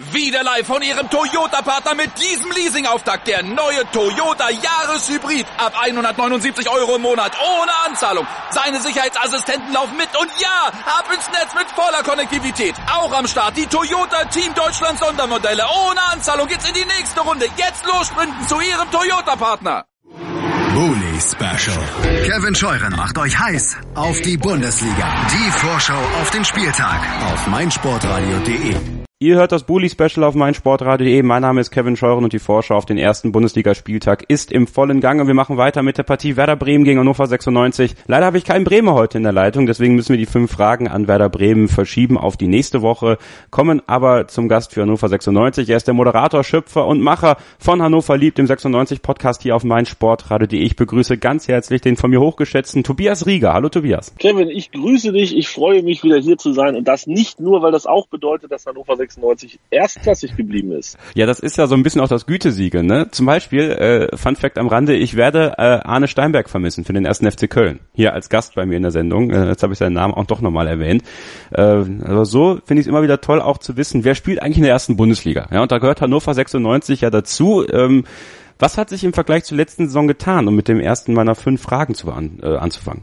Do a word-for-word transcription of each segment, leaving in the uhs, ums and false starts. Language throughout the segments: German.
Wieder live von Ihrem Toyota-Partner mit diesem Leasing-Auftakt. Der neue Toyota Jahreshybrid. Ab hundertneunundsiebzig Euro im Monat. Ohne Anzahlung. Seine Sicherheitsassistenten laufen mit. Und ja, ab ins Netz mit voller Konnektivität. Auch am Start die Toyota Team Deutschland Sondermodelle. Ohne Anzahlung geht's in die nächste Runde. Jetzt los sprinten zu Ihrem Toyota-Partner. Bully Special. Kevin Scheuren macht euch heiß auf die Bundesliga. Die Vorschau auf den Spieltag auf meinsportradio punkt de. Ihr hört das Bully-Special auf meinsportradio punkt de. Mein Name ist Kevin Scheuren und die Vorschau auf den ersten Bundesligaspieltag ist im vollen Gang und wir machen weiter mit der Partie Werder Bremen gegen Hannover sechsundneunzig. Leider habe ich keinen Bremer heute in der Leitung, deswegen müssen wir die fünf Fragen an Werder Bremen verschieben auf die nächste Woche, kommen aber zum Gast für Hannover sechsundneunzig. Er ist der Moderator, Schöpfer und Macher von Hannover liebt, dem sechsundneunzig-Podcast hier auf meinsportradio punkt de. Ich begrüße ganz herzlich den von mir hochgeschätzten Tobias Rieger. Hallo Tobias. Kevin, ich grüße dich, ich freue mich wieder hier zu sein und das nicht nur, weil das auch bedeutet, dass Hannover sechsundneunzig erstklassig geblieben ist. Ja, das ist ja so ein bisschen auch das Gütesiegel, ne? Zum Beispiel, äh, Fun Fact am Rande, ich werde äh, Arne Steinberg vermissen für den ersten F C Köln. Hier als Gast bei mir in der Sendung. Äh, jetzt habe ich seinen Namen auch doch nochmal erwähnt. Äh, aber so finde ich es immer wieder toll, auch zu wissen, wer spielt eigentlich in der ersten Bundesliga. Ja, und da gehört Hannover sechsundneunzig ja dazu. Ähm, was hat sich im Vergleich zur letzten Saison getan, um mit dem ersten meiner fünf Fragen zu an, äh, anzufangen?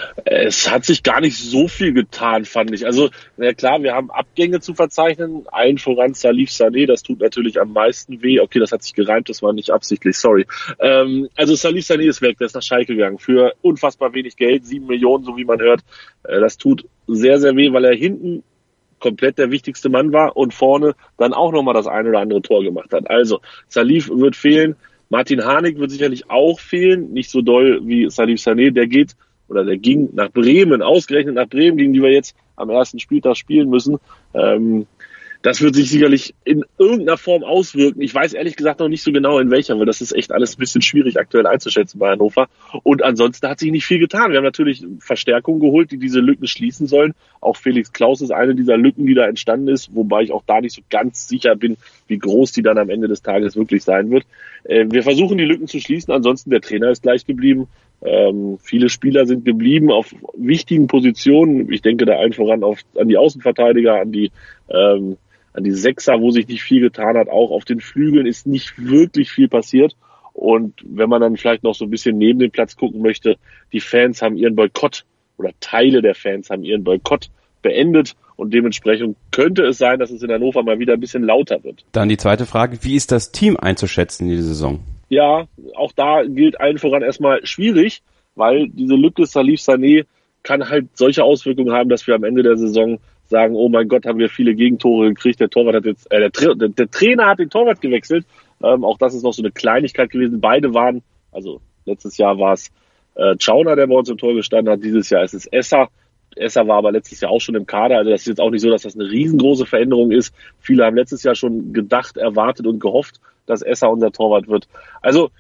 Es hat sich gar nicht so viel getan, fand ich. Also, na klar, wir haben Abgänge zu verzeichnen. Allen voran Salif Sané, das tut natürlich am meisten weh. Okay, das hat sich gereimt, das war nicht absichtlich, sorry. Ähm, also Salif Sané ist weg, der ist nach Schalke gegangen. Für unfassbar wenig Geld, sieben Millionen, so wie man hört. Äh, das tut sehr, sehr weh, weil er hinten komplett der wichtigste Mann war und vorne dann auch nochmal das ein oder andere Tor gemacht hat. Also, Salif wird fehlen. Martin Harnik wird sicherlich auch fehlen. Nicht so doll wie Salif Sané, der geht oder der ging nach Bremen, ausgerechnet nach Bremen, gegen die wir jetzt am ersten Spieltag spielen müssen. Ähm, das wird sich sicherlich in irgendeiner Form auswirken. Ich weiß ehrlich gesagt noch nicht so genau in welcher, weil das ist echt alles ein bisschen schwierig aktuell einzuschätzen bei Hannover. Und ansonsten hat sich nicht viel getan. Wir haben natürlich Verstärkungen geholt, die diese Lücken schließen sollen. Auch Felix Klaus ist eine dieser Lücken, die da entstanden ist, wobei ich auch da nicht so ganz sicher bin, wie groß die dann am Ende des Tages wirklich sein wird. Äh, wir versuchen die Lücken zu schließen, ansonsten der Trainer ist gleich geblieben. Ähm, viele Spieler sind geblieben auf wichtigen Positionen. Ich denke da allen voran auf, an die Außenverteidiger, an die ähm, an die Sechser, wo sich nicht viel getan hat. Auch auf den Flügeln ist nicht wirklich viel passiert. Und wenn man dann vielleicht noch so ein bisschen neben den Platz gucken möchte, die Fans haben ihren Boykott oder Teile der Fans haben ihren Boykott beendet. Und dementsprechend könnte es sein, dass es in Hannover mal wieder ein bisschen lauter wird. Dann die zweite Frage, wie ist das Team einzuschätzen in dieser Saison? Ja, auch da gilt allen voran erstmal schwierig, weil diese Lücke Salif Sané kann halt solche Auswirkungen haben, dass wir am Ende der Saison sagen, oh mein Gott, haben wir viele Gegentore gekriegt, der Torwart hat jetzt, äh, der, Tra- der, der Trainer hat den Torwart gewechselt. Ähm, auch das ist noch so eine Kleinigkeit gewesen. Beide waren, also letztes Jahr war es äh, Schauner, der bei uns im Tor gestanden hat, dieses Jahr ist es Esser. Esser war aber letztes Jahr auch schon im Kader, also das ist jetzt auch nicht so, dass das eine riesengroße Veränderung ist. Viele haben letztes Jahr schon gedacht, erwartet und gehofft, dass Esser unser Torwart wird. Also,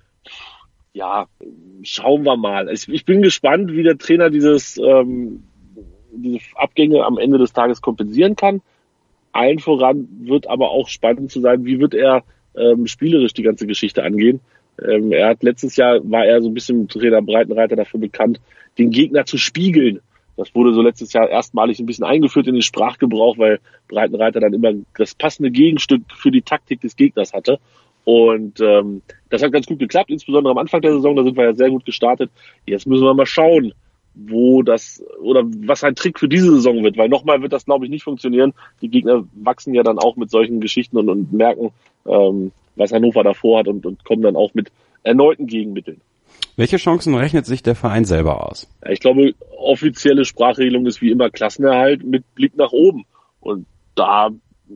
ja, schauen wir mal. Ich, ich bin gespannt, wie der Trainer dieses, ähm, diese Abgänge am Ende des Tages kompensieren kann. Allen voran wird aber auch spannend zu sein, wie wird er ähm, spielerisch die ganze Geschichte angehen. Ähm, er hat letztes Jahr, war er so ein bisschen mit Trainer Breitenreiter dafür bekannt, den Gegner zu spiegeln. Das wurde so letztes Jahr erstmalig ein bisschen eingeführt in den Sprachgebrauch, weil Breitenreiter dann immer das passende Gegenstück für die Taktik des Gegners hatte. Und ähm, das hat ganz gut geklappt, insbesondere am Anfang der Saison, da sind wir ja sehr gut gestartet. Jetzt müssen wir mal schauen, wo das oder was ein Trick für diese Saison wird, weil nochmal wird das, glaube ich, nicht funktionieren. Die Gegner wachsen ja dann auch mit solchen Geschichten und, und merken, ähm, was Hannover davor hat und, und kommen dann auch mit erneuten Gegenmitteln. Welche Chancen rechnet sich der Verein selber aus? Ja, ich glaube, offizielle Sprachregelung ist wie immer Klassenerhalt mit Blick nach oben. Und da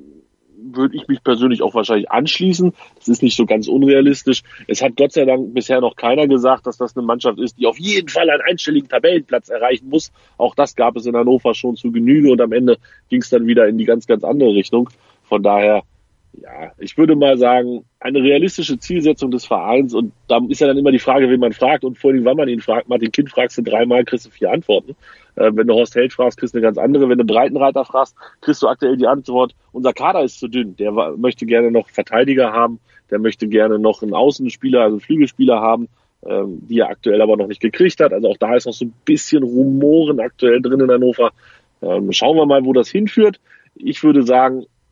würde ich mich persönlich auch wahrscheinlich anschließen. Das ist nicht so ganz unrealistisch. Es hat Gott sei Dank bisher noch keiner gesagt, dass das eine Mannschaft ist, die auf jeden Fall einen einstelligen Tabellenplatz erreichen muss. Auch das gab es in Hannover schon zu Genüge und am Ende ging es dann wieder in die ganz, ganz andere Richtung. Von daher, ja, ich würde mal sagen, eine realistische Zielsetzung des Vereins, und da ist ja dann immer die Frage, wen man fragt und vor allem, wann man ihn fragt. Martin Kind fragst du dreimal, kriegst du vier Antworten. Äh, wenn du Horst Held fragst, kriegst du eine ganz andere. Wenn du Breitenreiter fragst, kriegst du aktuell die Antwort, unser Kader ist zu dünn. Der w- möchte gerne noch Verteidiger haben, der möchte gerne noch einen Außenspieler, also einen Flügelspieler haben, ähm, die er aktuell aber noch nicht gekriegt hat. Also auch da ist noch so ein bisschen Rumoren aktuell drin in Hannover. Ähm, schauen wir mal, wo das hinführt. Ich würde sagen,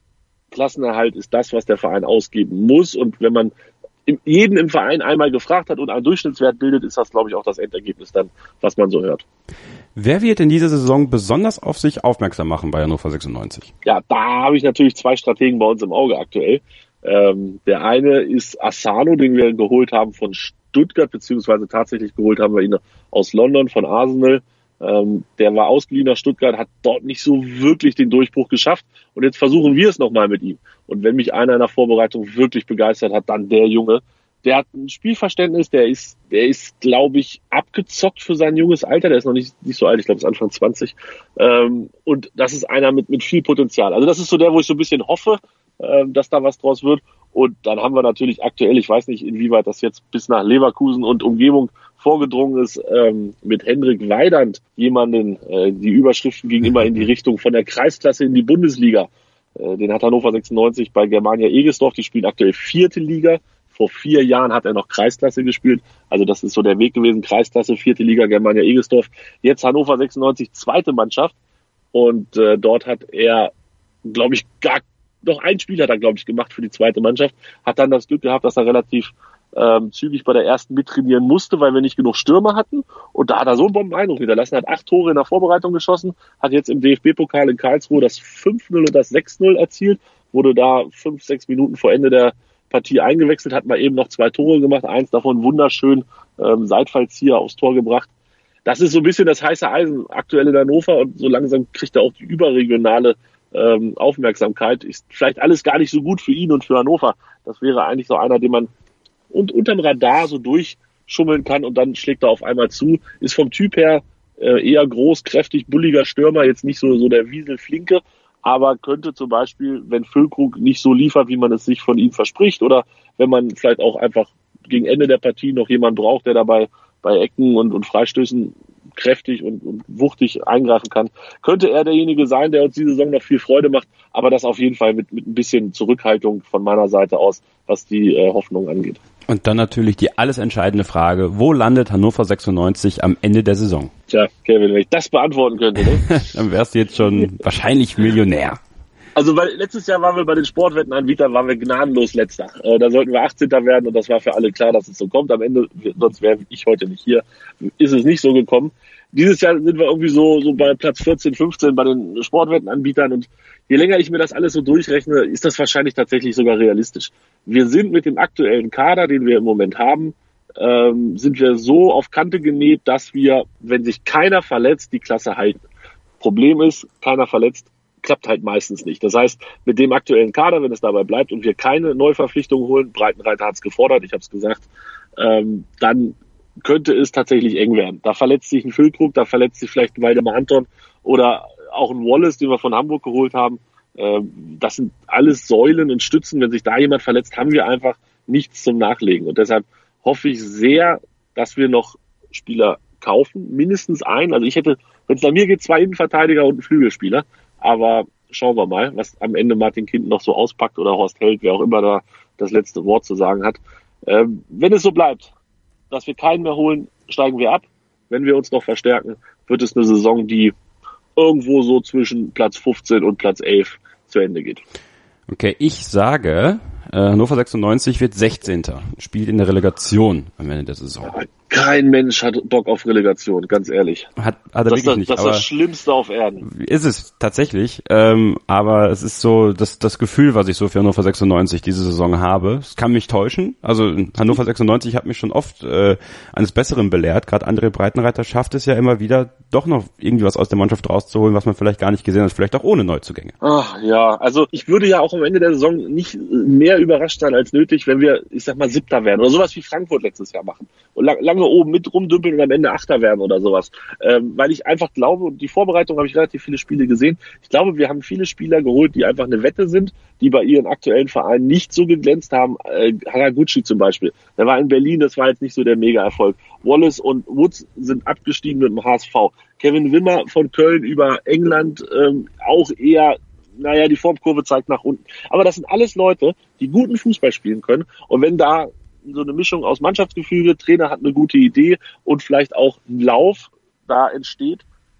Klassenerhalt ist das, was der Verein ausgeben muss. Und wenn man jeden im Verein einmal gefragt hat und einen Durchschnittswert bildet, ist das, glaube ich, auch das Endergebnis dann, was man so hört. Wer wird in dieser Saison besonders auf sich aufmerksam machen bei Hannover sechsundneunzig? Ja, da habe ich natürlich zwei Strategen bei uns im Auge aktuell. Ähm, der eine ist Asano, den wir geholt haben von Stuttgart, beziehungsweise tatsächlich geholt haben wir ihn aus London von Arsenal. Ähm, der war ausgeliehen nach Stuttgart, hat dort nicht so wirklich den Durchbruch geschafft. Und jetzt versuchen wir es nochmal mit ihm. Und wenn mich einer in der Vorbereitung wirklich begeistert hat, dann der Junge. Der hat ein Spielverständnis, der ist, der ist, glaube ich, abgezockt für sein junges Alter. Der ist noch nicht, nicht so alt, ich glaube, ist Anfang zwanzig. Ähm, und das ist einer mit, mit viel Potenzial. Also das ist so der, wo ich so ein bisschen hoffe, ähm, dass da was draus wird. Und dann haben wir natürlich aktuell, ich weiß nicht, inwieweit das jetzt bis nach Leverkusen und Umgebung vorgedrungen ist, ähm, mit Hendrik Weidand jemanden, äh, die Überschriften gingen immer in die Richtung von der Kreisklasse in die Bundesliga. Äh, den hat Hannover sechsundneunzig bei Germania Egestorf, die spielen aktuell vierte Liga. Vor vier Jahren hat er noch Kreisklasse gespielt. Also das ist so der Weg gewesen, Kreisklasse, vierte Liga, Germania Egestorf. Jetzt Hannover sechsundneunzig, zweite Mannschaft. Und äh, dort hat er, glaube ich, gar noch ein Spiel hat er, glaube ich, gemacht für die zweite Mannschaft. Hat dann das Glück gehabt, dass er relativ ähm, zügig bei der ersten mittrainieren musste, weil wir nicht genug Stürmer hatten. Und da hat er so einen Bomben-Eindruck hinterlassen, hat acht Tore in der Vorbereitung geschossen, hat jetzt im D F B-Pokal in Karlsruhe das fünf null und das sechs null erzielt, wurde da fünf, sechs Minuten vor Ende der Partie eingewechselt, hat mal eben noch zwei Tore gemacht, eins davon wunderschön ähm, Seitfallzieher aufs Tor gebracht. Das ist so ein bisschen das heiße Eisen aktuell in Hannover und so langsam kriegt er auch die überregionale ähm, Aufmerksamkeit. Ist vielleicht alles gar nicht so gut für ihn und für Hannover. Das wäre eigentlich so einer, den man und unterm Radar so durchschummeln kann und dann schlägt er auf einmal zu. Ist vom Typ her äh, eher groß, kräftig, bulliger Stürmer, jetzt nicht so, so der Wiesel-Flinke, aber könnte zum Beispiel, wenn Füllkrug nicht so liefert, wie man es sich von ihm verspricht, oder wenn man vielleicht auch einfach gegen Ende der Partie noch jemanden braucht, der dabei bei Ecken und, und Freistößen kräftig und, und wuchtig eingreifen kann, könnte er derjenige sein, der uns diese Saison noch viel Freude macht, aber das auf jeden Fall mit, mit ein bisschen Zurückhaltung von meiner Seite aus, was die äh, Hoffnung angeht. Und dann natürlich die alles entscheidende Frage, wo landet Hannover sechsundneunzig am Ende der Saison? Tja, Kevin, wenn ich das beantworten könnte, ne? Dann wärst du jetzt schon wahrscheinlich Millionär. Also weil letztes Jahr waren wir bei den Sportwettenanbietern, waren wir gnadenlos Letzter. Äh, da sollten wir achtzehnter werden und das war für alle klar, dass es so kommt. Am Ende, sonst wäre ich heute nicht hier, ist es nicht so gekommen. Dieses Jahr sind wir irgendwie so, so bei Platz vierzehn, fünfzehn bei den Sportwettenanbietern und je länger ich mir das alles so durchrechne, ist das wahrscheinlich tatsächlich sogar realistisch. Wir sind mit dem aktuellen Kader, den wir im Moment haben, ähm, sind wir so auf Kante genäht, dass wir, wenn sich keiner verletzt, die Klasse halten. Problem ist, keiner verletzt, klappt halt meistens nicht. Das heißt, mit dem aktuellen Kader, wenn es dabei bleibt und wir keine Neuverpflichtungen holen, Breitenreiter hat es gefordert, ich habe es gesagt, ähm, dann könnte es tatsächlich eng werden. Da verletzt sich ein Füllkrug, da verletzt sich vielleicht ein Waldemar Anton oder auch ein Wallace, den wir von Hamburg geholt haben. Ähm, das sind alles Säulen und Stützen. Wenn sich da jemand verletzt, haben wir einfach nichts zum Nachlegen. Und deshalb hoffe ich sehr, dass wir noch Spieler kaufen, mindestens einen. Also ich hätte, wenn es nach mir geht, zwei Innenverteidiger und einen Flügelspieler. Aber schauen wir mal, was am Ende Martin Kind noch so auspackt oder Horst Held, wer auch immer da das letzte Wort zu sagen hat. Ähm, wenn es so bleibt, dass wir keinen mehr holen, steigen wir ab. Wenn wir uns noch verstärken, wird es eine Saison, die irgendwo so zwischen Platz fünfzehn und Platz elf zu Ende geht. Okay, ich sage, äh, Hannover sechsundneunzig wird sechzehnter Spielt in der Relegation am Ende der Saison. Ja, kein Mensch hat Bock auf Relegation, ganz ehrlich. Hat, hat er das wirklich das, nicht. Das ist aber das Schlimmste auf Erden. Ist es tatsächlich, ähm, aber es ist so das, das Gefühl, was ich so für Hannover sechsundneunzig diese Saison habe. Es kann mich täuschen. Also Hannover sechsundneunzig hat mich schon oft äh, eines Besseren belehrt. Gerade André Breitenreiter schafft es ja immer wieder, doch noch irgendwie was aus der Mannschaft rauszuholen, was man vielleicht gar nicht gesehen hat, vielleicht auch ohne Neuzugänge. Ach ja, also ich würde ja auch am Ende der Saison nicht mehr überrascht sein als nötig, wenn wir, ich sag mal, Siebter werden oder sowas wie Frankfurt letztes Jahr machen. Und lang, lange oben mit rumdümpeln und am Ende Achter werden oder sowas. Ähm, weil ich einfach glaube, und die Vorbereitung habe ich relativ viele Spiele gesehen, ich glaube, wir haben viele Spieler geholt, die einfach eine Wette sind, die bei ihren aktuellen Vereinen nicht so geglänzt haben. Äh, Haraguchi zum Beispiel, der war in Berlin, das war jetzt nicht so der Mega-Erfolg. Wallace und Woods sind abgestiegen mit dem H S V. Kevin Wimmer von Köln über England, ähm, auch eher, naja, die Formkurve zeigt nach unten. Aber das sind alles Leute, die guten Fußball spielen können. Und wenn da so eine Mischung aus Mannschaftsgefüge, Trainer hat eine gute Idee und vielleicht auch ein Lauf da entsteht, dann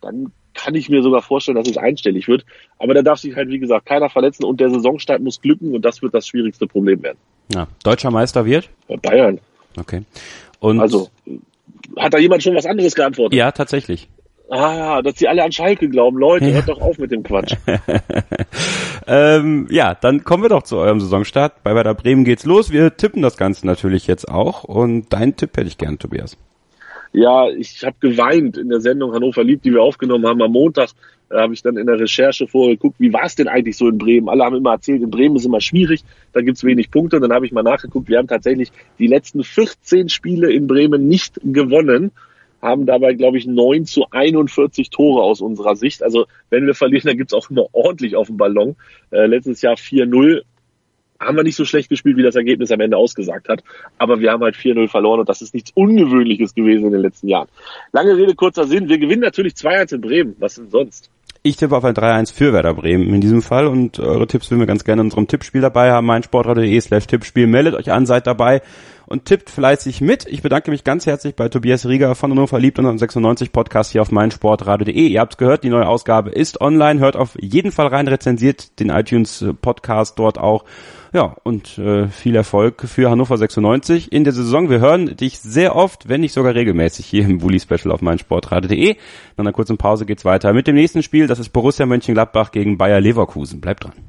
kann ich mir sogar vorstellen, dass es einstellig wird. Aber da darf sich halt, wie gesagt, keiner verletzen und der Saisonstart muss glücken und das wird das schwierigste Problem werden. Ja, deutscher Meister wird? Bayern. Okay. Und also, hat da jemand schon was anderes geantwortet? Ja, tatsächlich. Ah, dass sie alle an Schalke glauben. Leute, ja. Hört doch auf mit dem Quatsch. ähm, ja, dann kommen wir doch zu eurem Saisonstart. Bei Werder Bremen geht's los. Wir tippen das Ganze natürlich jetzt auch. Und deinen Tipp hätte ich gern, Tobias. Ja, ich habe geweint in der Sendung Hannover liebt, die wir aufgenommen haben am Montag. Da habe ich dann in der Recherche vorgeguckt, wie war es denn eigentlich so in Bremen? Alle haben immer erzählt, in Bremen ist immer schwierig, da gibt's wenig Punkte. Und dann habe ich mal nachgeguckt, wir haben tatsächlich die letzten vierzehn Spiele in Bremen nicht gewonnen, haben dabei, glaube ich, neun zu einundvierzig Tore aus unserer Sicht. Also wenn wir verlieren, dann gibt's auch immer ordentlich auf dem Ballon. Äh, letztes Jahr vier null. Haben wir nicht so schlecht gespielt, wie das Ergebnis am Ende ausgesagt hat. Aber wir haben halt vier null verloren und das ist nichts Ungewöhnliches gewesen in den letzten Jahren. Lange Rede, kurzer Sinn. Wir gewinnen natürlich zwei eins in Bremen. Was denn sonst? Ich tippe auf ein drei eins für Werder Bremen in diesem Fall und eure Tipps würden wir ganz gerne in unserem Tippspiel dabei haben. meinsportradio.de slash Tippspiel. Meldet euch an, seid dabei und tippt fleißig mit. Ich bedanke mich ganz herzlich bei Tobias Rieger von Hannover liebt und unserem sechsundneunzig Podcast hier auf meinsportradio.de. Ihr habt's gehört, die neue Ausgabe ist online. Hört auf jeden Fall rein, rezensiert den iTunes Podcast dort auch. Ja, und äh, viel Erfolg für Hannover sechsundneunzig in der Saison. Wir hören dich sehr oft, wenn nicht sogar regelmäßig hier im Bully Special auf meinsportradio.de. Nach einer kurzen Pause geht's weiter mit dem nächsten Spiel. Das ist Borussia Mönchengladbach gegen Bayer Leverkusen. Bleibt dran.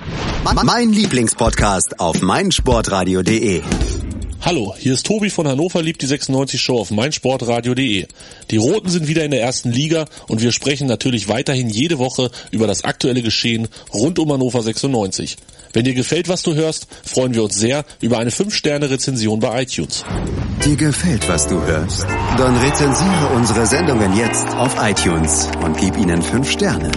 Mein Lieblingspodcast auf meinsportradio.de. Hallo, hier ist Tobi von Hannover liebt die sechsundneunzig Show auf meinsportradio.de. Die Roten sind wieder in der ersten Liga und wir sprechen natürlich weiterhin jede Woche über das aktuelle Geschehen rund um Hannover sechsundneunzig. Wenn dir gefällt, was du hörst, freuen wir uns sehr über eine fünf Sterne Rezension bei iTunes. Dir gefällt, was du hörst? Dann rezensiere unsere Sendungen jetzt auf iTunes und gib ihnen fünf Sterne.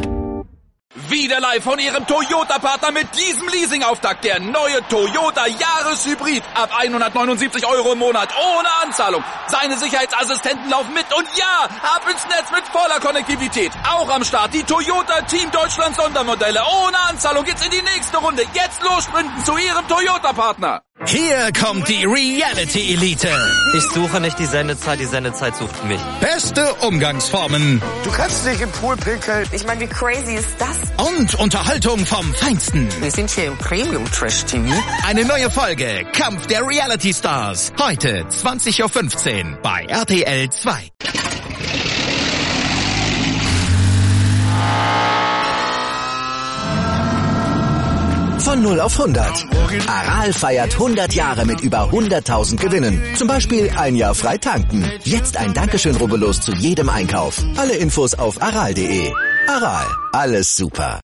Wieder live von Ihrem Toyota-Partner mit diesem Leasing-Auftakt. Der neue Toyota Jahreshybrid. Ab hundertneunundsiebzig Euro im Monat. Ohne Anzahlung. Seine Sicherheitsassistenten laufen mit. Und ja, ab ins Netz mit voller Konnektivität. Auch am Start die Toyota Team Deutschland Sondermodelle. Ohne Anzahlung geht's in die nächste Runde. Jetzt los sprinten zu Ihrem Toyota-Partner. Hier kommt die Reality-Elite. Ich suche nicht die Sendezeit, die Sendezeit sucht mich. Beste Umgangsformen. Du kannst dich im Pool pinkeln. Ich meine, wie crazy ist das? Und Unterhaltung vom Feinsten. Wir sind hier im Premium-Trash-T V. Eine neue Folge, Kampf der Reality-Stars. Heute zwanzig Uhr fünfzehn bei R T L zwei. Von null auf hundert. Aral feiert hundert Jahre mit über hunderttausend Gewinnen. Zum Beispiel ein Jahr frei tanken. Jetzt ein Dankeschön, rubbellos zu jedem Einkauf. Alle Infos auf aral punkt de. Aral, alles super.